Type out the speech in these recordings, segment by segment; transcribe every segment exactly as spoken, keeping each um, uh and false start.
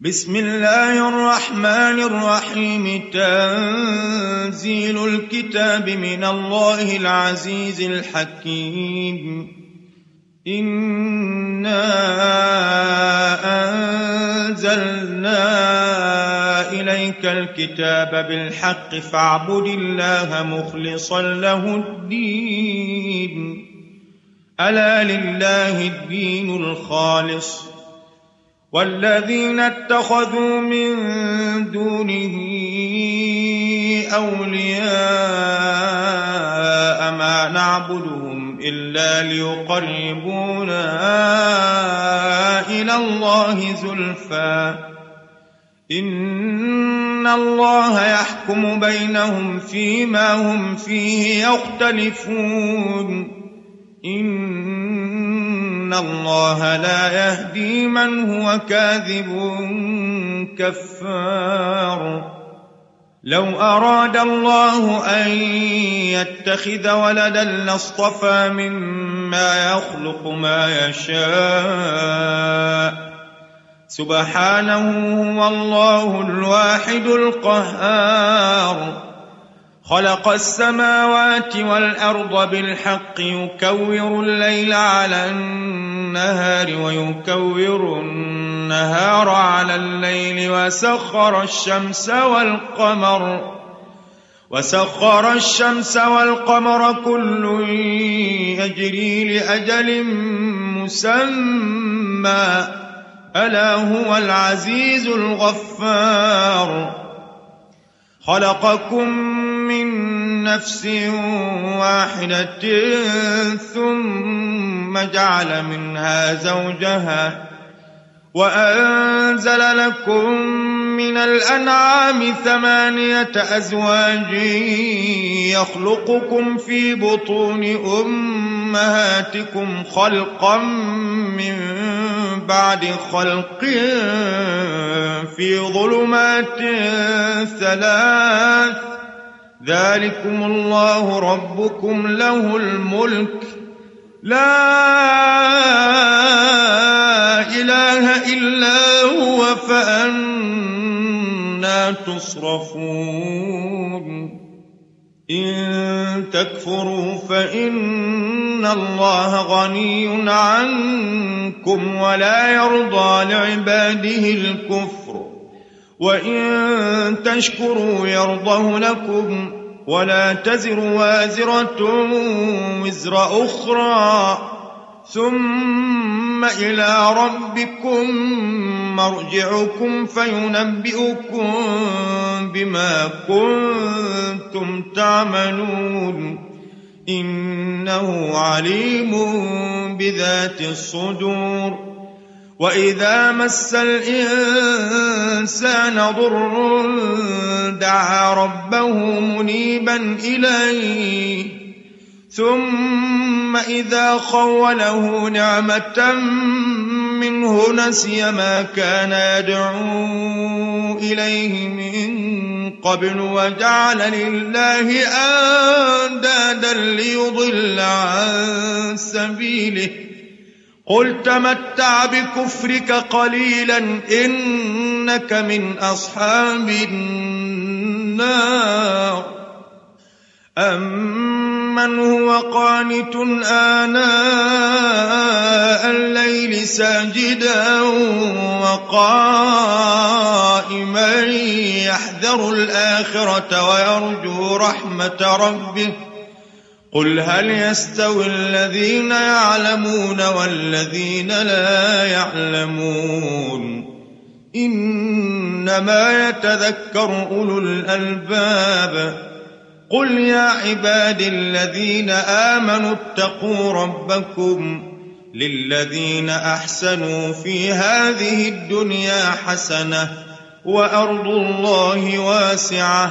بسم الله الرحمن الرحيم. تنزيل الكتاب من الله العزيز الحكيم. إنا أنزلنا إليك الكتاب بالحق فاعبد الله مخلصا له الدين. ألا لله الدين الخالص والذين اتخذوا من دونه أولياء ما نعبدهم إلا ليقربونا إلى الله زلفى إن الله يحكم بينهم فيما هم فيه يختلفون. إن الله لا يهدي من هو كاذب كفار. لو أراد الله أن يتخذ ولدا لاصطفى مما يخلق ما يشاء سبحانه هو الله الواحد القهار. خلق السماوات والأرض بالحق يكور الليل على النهار ويكور النهار على الليل وسخر الشمس والقمر وسخر الشمس والقمر كل يجري لأجل مسمى ألا هو العزيز الغفار. خلقكم من نفس واحدة ثم جعل منها زوجها وأنزل لكم من الأنعام ثمانية أزواج يخلقكم في بطون أمهاتكم خلقا من بعد خلق في ظلمات ثلاث ذلكم الله ربكم له الملك لا إله إلا هو فأنى تصرفون. إن تكفروا فإن الله غني عنكم ولا يرضى لعباده الكفر وإن تشكروا يرضه لكم ولا تزر وازرة وزر أخرى ثم إلى ربكم مرجعكم فينبئكم بما كنتم تعملون. إنه عليم بذات الصدور. وإذا مس الإنسان ضر دعا ربه منيبا إليه ثم إذا خوله نعمة منه نسي ما كان يدعو إليه من قبل وجعل لله أندادا ليضل عن سبيله. قل تمتع بكفرك قليلا إنك من أصحاب النار. أمن هو قانت آناء الليل ساجدا وقائما يحذر الآخرة ويرجو رحمة ربه قل هل يستوي الذين يعلمون والذين لا يعلمون إنما يتذكر أولو الألباب. قل يا عبادي الذين آمنوا اتقوا ربكم للذين أحسنوا في هذه الدنيا حسنة وأرض الله واسعة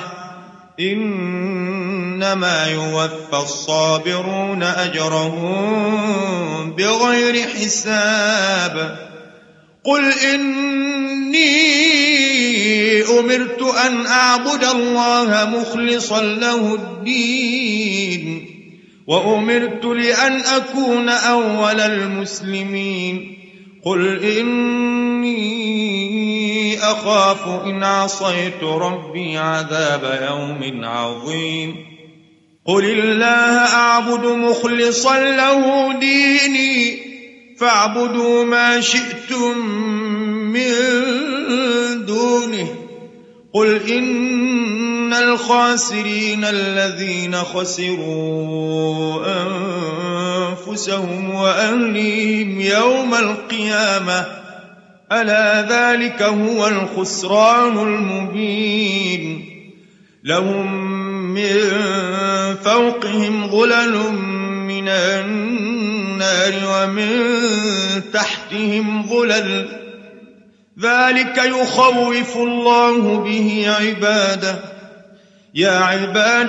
إنما يوفى الصابرون أجرهم بغير حساب. قل إني أمرت أن أعبد الله مخلصا له الدين وأمرت لأن أكون أول المسلمين. قل إني أخاف إن عصيت ربي عذاب يوم عظيم قل الله أعبد مخلصا له ديني فاعبدوا ما شئتم من دونه قل إن الخاسرين الذين خسروا أنفسهم وأهليهم يوم القيامة ألا ذلك هو الخسران المبين لهم من فوقهم ظلل من النار ومن تحتهم ظلل ذلك يخوف الله به عباده يا عباد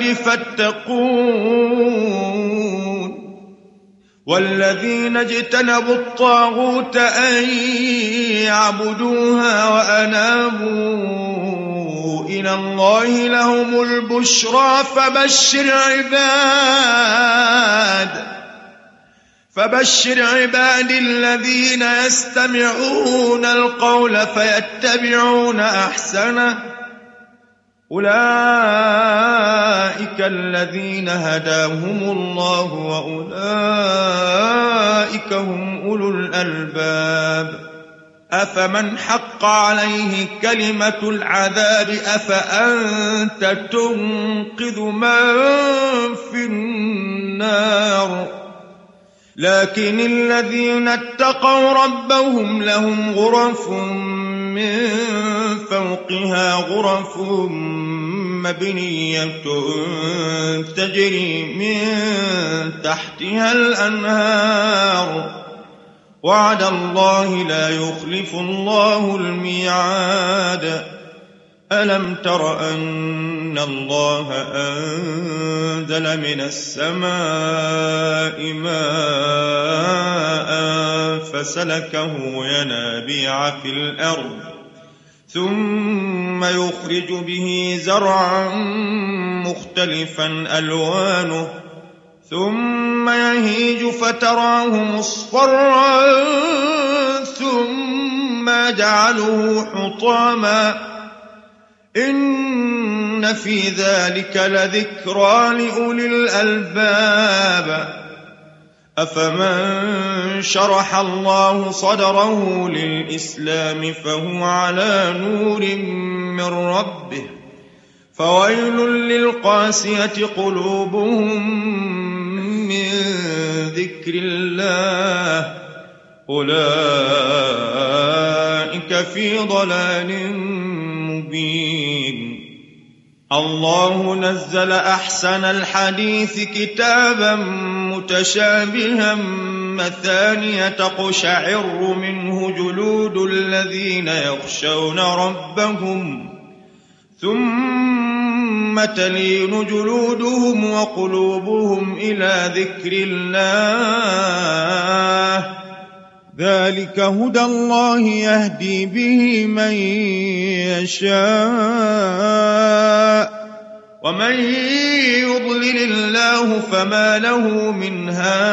فاتقون والذين اجتنبوا الطاغوت أن يعبدوها وأنابوا إلى الله لهم البشرى فبشر عباد فبشر عباد الذين يستمعون القول فيتبعون أحسنه أولئك الذين هداهم الله وأولئك هم أولو الألباب أفمن حق عليه كلمة العذاب أفأنت تنقذ من في النار لكن الذين اتقوا ربهم لهم غرف من فوقها غرف مبنية تجري من تحتها الأنهار وعد الله لا يخلف الله الميعاد ألم تر أن الله أنزل من السماء ماء فسلكه ينابيع في الأرض ثم يخرج به زرعا مختلفا ألوانه ثم يهيج فتراه مصفرا ثم يجعله حطاما إن في ذلك لذكرى لأولي الألباب أفمن شرح الله صدره للإسلام فهو على نور من ربه فويل للقاسية قلوبهم من ذكر الله أولئك في ضلال مبين الله نزل أحسن الحديث كتابا متشابها مثانية تقشعر منه جلود الذين يخشون ربهم ثم تلين جلودهم وقلوبهم إلى ذكر الله ذلك هدى الله يهدي به من يشاء ومن يضلل الله فما له من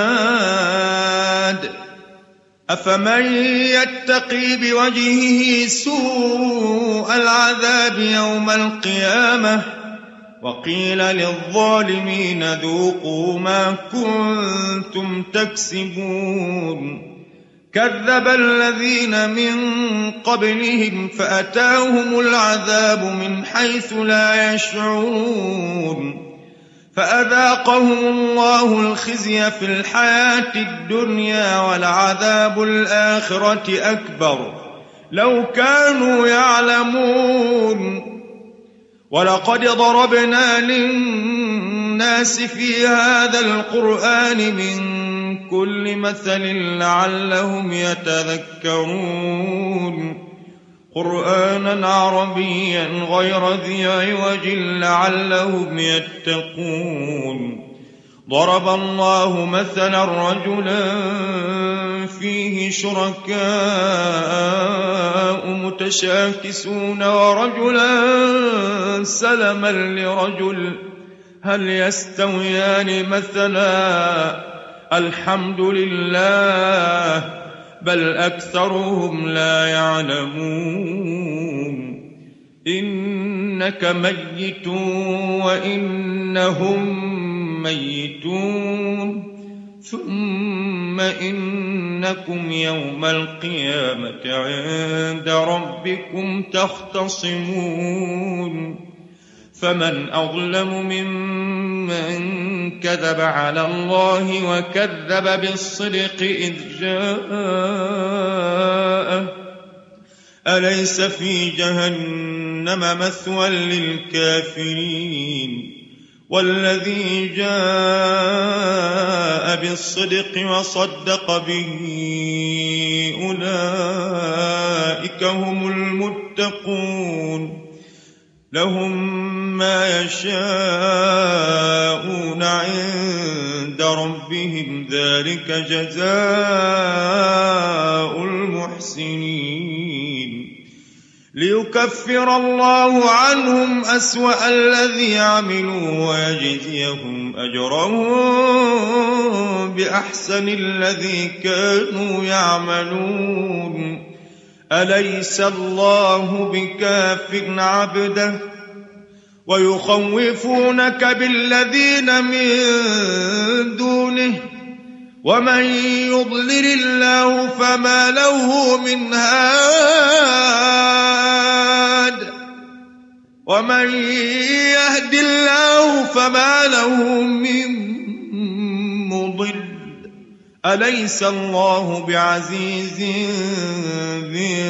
هاد أفمن يتقي بوجهه سوء العذاب يوم القيامة وقيل للظالمين ذوقوا ما كنتم تكسبون كذب الذين من قبلهم فأتاهم العذاب من حيث لا يشعرون فأذاقهم الله الخزي في الحياة الدنيا ولعذاب الآخرة أكبر لو كانوا يعلمون ولقد ضربنا للناس في هذا القرآن من كل مثل لعلهم يتذكرون قرآنا عربيا غير ذي عوج لعلهم يتقون ضرب الله مثلا رجلا فيه شركاء متشاكسون ورجلا سلما لرجل هل يستويان مثلا الحمد لله بل أكثرهم لا يعلمون إنك ميت وإنهم ميتون ثم إنكم يوم القيامة عند ربكم تختصمون فمن أظلم ممن كذب على الله وكذب بالصدق إذ جاءه أليس في جهنم مثوى للكافرين والذي جاء بالصدق وصدق به أولئك هم المتقون لهم ما يشاءون عند ربهم ذلك جزاء المحسنين ليكفر الله عنهم أسوأ الذي عملوا ويجزيهم أجرهم بأحسن الذي كانوا يعملون أليس الله بكاف عبده ويخوفونك بالذين من دونه ومن يضلل الله فما له من هاد ومن يهد الله فما له من مضل أليس الله بعزيز ذي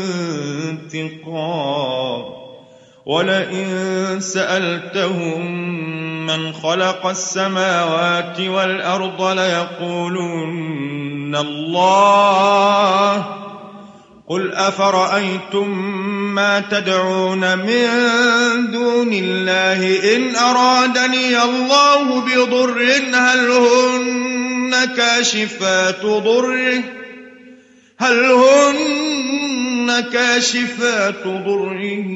انتقام ولئن سألتهم من خلق السماوات والأرض ليقولن الله قل أفرأيتم ما تدعون من دون الله إن أرادني الله بضر هل هن كاشفات ضره هل هن كاشفات ضره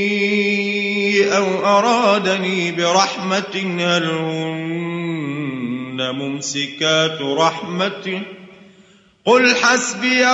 أو أرادني برحمة هل هن ممسكات رحمته قل حسبي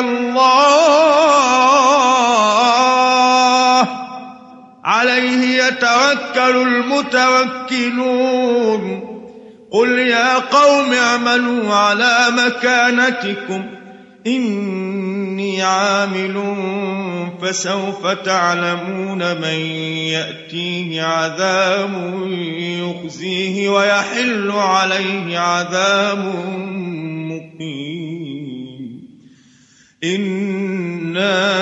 الله عليه يتوكل المتوكلون قل يا قوم اعملوا على مكانتكم إني عامل فسوف تعلمون من يأتيه عذاب يخزيه ويحل عليه عذاب مقيم إنا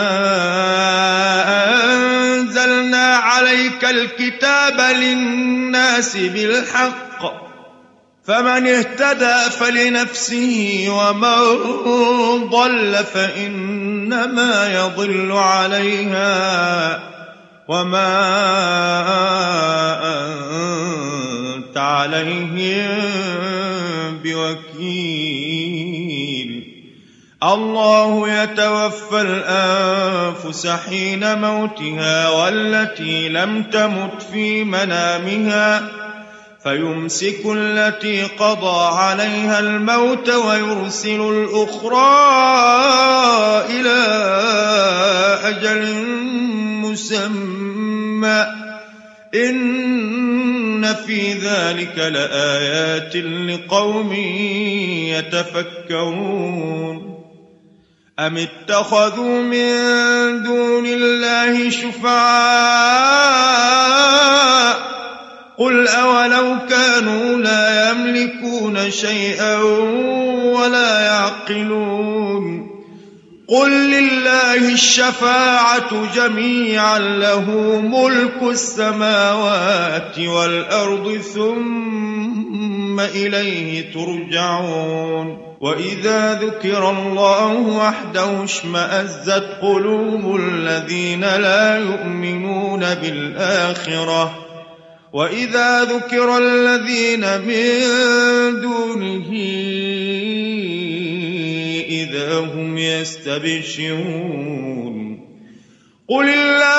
أنزلنا عليك الكتاب للناس بالحق فمن اهتدى فلنفسه ومن ضل فإنما يضل عليها وما أنت عليهم بوكيل الله يتوفى الأنفس حين موتها والتي لم تمت في منامها فيمسك التي قضى عليها الموت ويرسل الأخرى إلى أجل مسمى إن في ذلك لآيات لقوم يتفكرون أم اتخذوا من دون الله شفعاء قل أولو كانوا لا يملكون شيئا ولا يعقلون قل لله الشفاعة جميعا له ملك السماوات والأرض ثم إليه ترجعون وإذا ذكر الله وحده اشمأزت قلوب الذين لا يؤمنون بالآخرة وإذا ذكر الذين من دونه إذا هم يستبشرون قل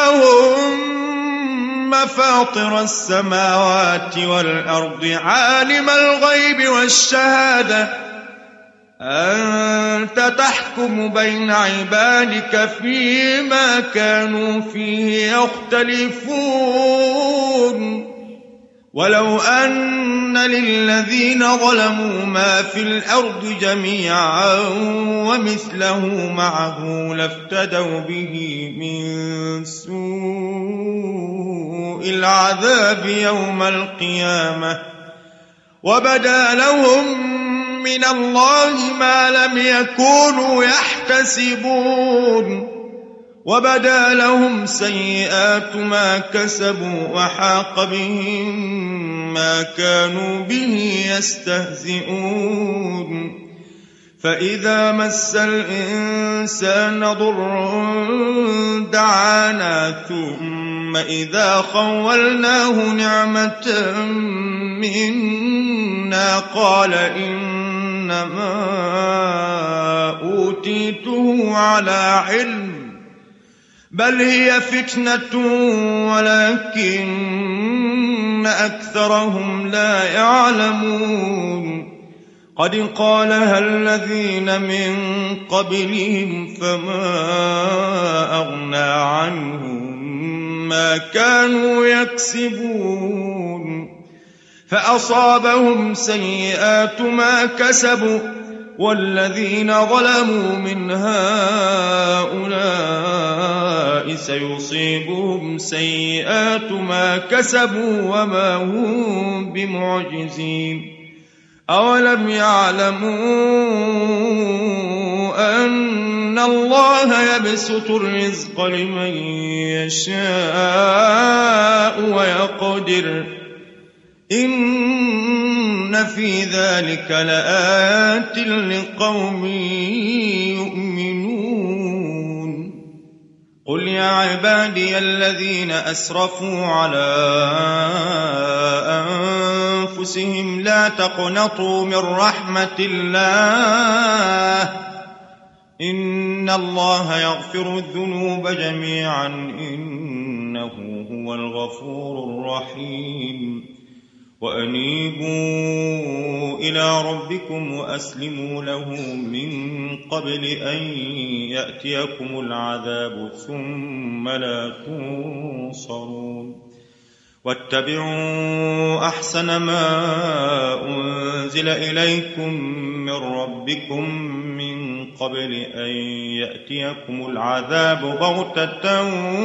اللهم فاطر السماوات والأرض عالم الغيب والشهادة أنت تحكم بين عبادك فيما كانوا فيه يختلفون ولو أن للذين ظلموا ما في الأرض جميعا ومثله معه لافتدوا به من سوء العذاب يوم القيامة وبدا لهم من الله ما لم يكونوا يحتسبون وبدا لهم سيئات ما كسبوا وحاق بهم ما كانوا به يستهزئون فإذا مس الإنسان ضر دعانا ثم إذا خولناه نعمة منا قال إنما أوتيته على علم بل هي فتنة ولكن أكثرهم لا يعلمون قد قالها الذين من قبلهم فما أغنى عنهم ما كانوا يكسبون فأصابهم سيئات ما كسبوا والذين ظلموا من هؤلاء سيصيبهم سيئات ما كسبوا وما هم بمعجزين أولم يعلموا أن الله يبسط الرزق لمن يشاء ويقدر إن في ذلك لآيات لقوم يؤمنون قل يا عبادي الذين أسرفوا على أنفسهم لا تقنطوا من رحمة الله إن الله يغفر الذنوب جميعا إنه هو الغفور الرحيم وأنيبوا إلى ربكم وأسلموا له من قبل أن يأتيكم العذاب ثم لا تنصرون واتبعوا أحسن ما أنزل إليكم من ربكم من قبل أن يأتيكم العذاب بغتة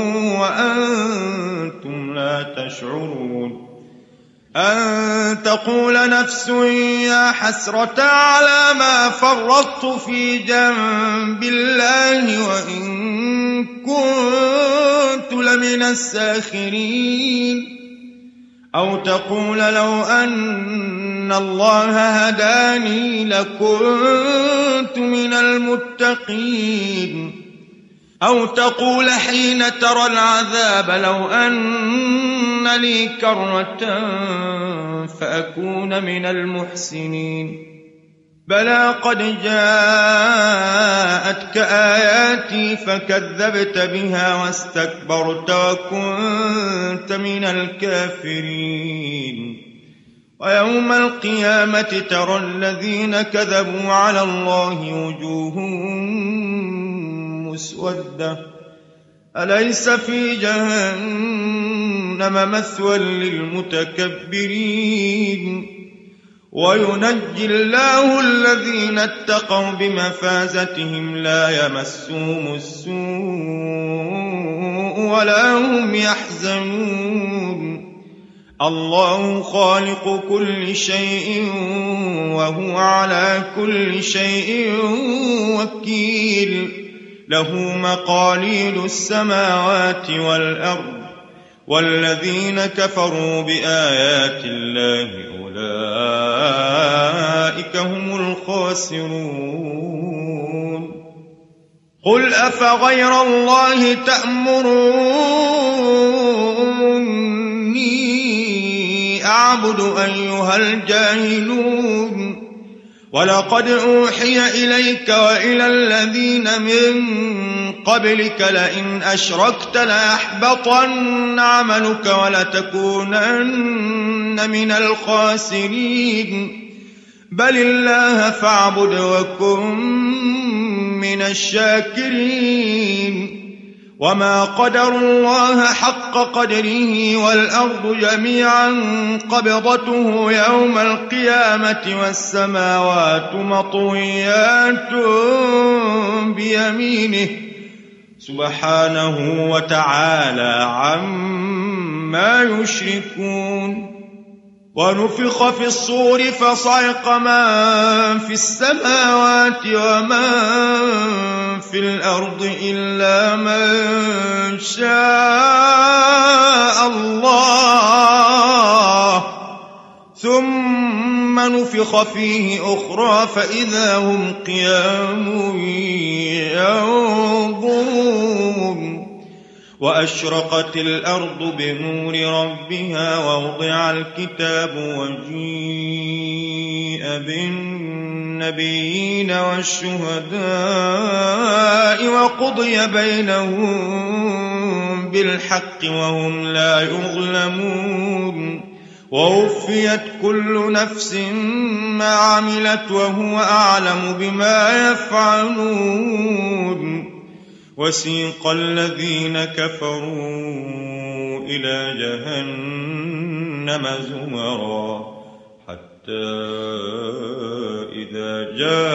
وأنتم لا تشعرون أن تقول نفس يا حسرة على ما فرطت في جنب الله وإن كنت لمن الساخرين أو تقول لو أن الله هداني لكنت من المتقين أو تقول حين ترى العذاب لو أن لي كرة فأكون من المحسنين بلى قد جاءتك آياتي فكذبت بها واستكبرت وكنت من الكافرين ويوم القيامة ترى الذين كذبوا على الله وجوههم مسودة أليس في جهنم مثوى للمتكبرين وينجي الله الذين اتقوا بمفازتهم لا يمسهم السوء ولا هم يحزنون الله خالق كل شيء وهو على كل شيء وكيل له مقاليد السماوات والأرض والذين كفروا بآيات الله أولئك هم الخاسرون قل أفغير الله تأمروني أعبد أيها الجاهلون ولقد أوحي إليك وإلى الذين من قبلك لئن أشركت ليحبطن عملك ولتكونن من الخاسرين بل الله فاعبد وكن من الشاكرين وما قدروا الله حق قدره والأرض جميعا قبضته يوم القيامة والسماوات مطويات بيمينه سبحانه وتعالى عما يشركون ونفخ في الصور فصعق من في السماوات ومن في الأرض إلا من شاء الله ثم نفخ فيه أخرى فإذا هم قيام ينظرون وأشرقت الأرض بنور ربها ووضع الكتاب وجيء بالنبيين والشهداء وقضي بينهم بالحق وهم لا يظلمون ووفيت كل نفس ما عملت وهو أعلم بما يفعلون وسيق الذين كفروا إلى جهنم زمرا حتى إذا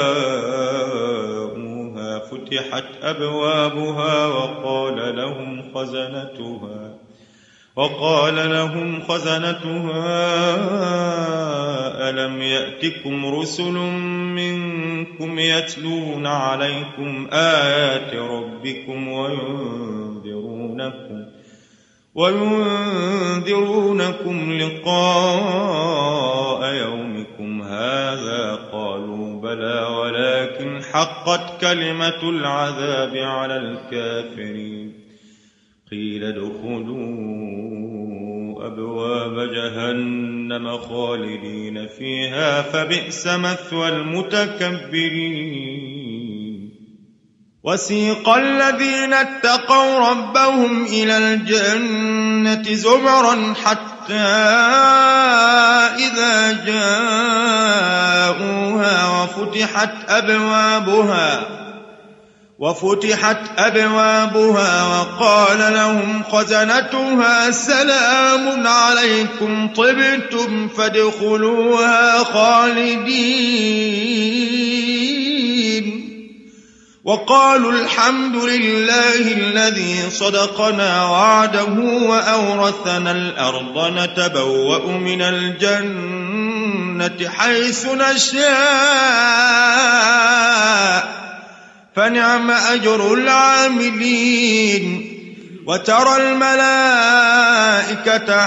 جاءوها فتحت أبوابها وقال لهم خزنتها وقال لهم خزنتها ألم يأتكم رسل منكم يتلون عليكم آيات ربكم وينذرونكم وينذرونكم لقاء يومكم هذا قالوا بلى ولكن حقت كلمة العذاب على الكافرين قيل ادخلوا أبواب جهنم خالدين فيها فبئس مثوى المتكبرين وسيق الذين اتقوا ربهم إلى الجنة زمرا حتى إذا جاءوها وفتحت أبوابها وفتحت أبوابها وقال لهم خزنتها سلام عليكم طبتم فادخلوها خالدين وقالوا الحمد لله الذي صدقنا وعده وأورثنا الأرض نتبوأ من الجنة حيث نشاء فنعم أجر العاملين وترى الملائكة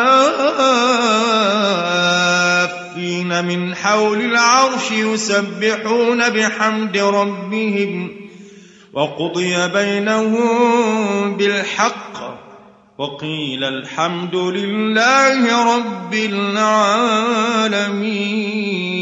حافين من حول العرش يسبحون بحمد ربهم وقضي بينهم بالحق وقيل الحمد لله رب العالمين.